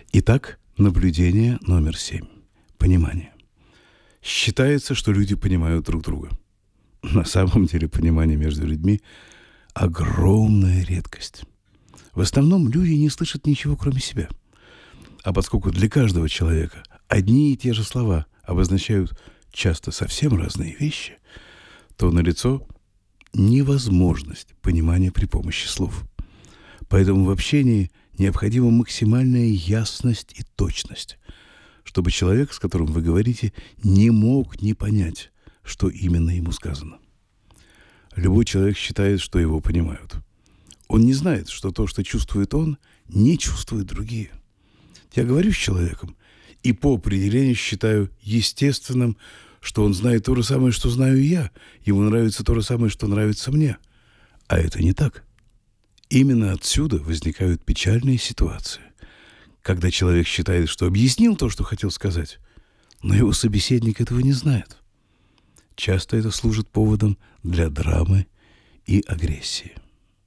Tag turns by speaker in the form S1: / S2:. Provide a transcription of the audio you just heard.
S1: Итак, наблюдение номер 7. Понимание. Считается, что люди понимают друг друга. На самом деле понимание между людьми – огромная редкость. В основном люди не слышат ничего, кроме себя. А поскольку для каждого человека одни и те же слова обозначают часто совсем разные вещи, то налицо невозможность понимания при помощи слов. Поэтому в общении необходима максимальная ясность и точность, чтобы человек, с которым вы говорите, не мог не понять, что именно ему сказано. Любой человек считает, что его понимают. Он не знает, что то, что чувствует он, не чувствуют другие. Я говорю с человеком, и по определению считаю естественным, что он знает то же самое, что знаю я. Ему нравится то же самое, что нравится мне. А это не так. Именно отсюда возникают печальные ситуации, когда человек считает, что объяснил то, что хотел сказать, но его собеседник этого не знает. Часто это служит поводом для драмы и агрессии.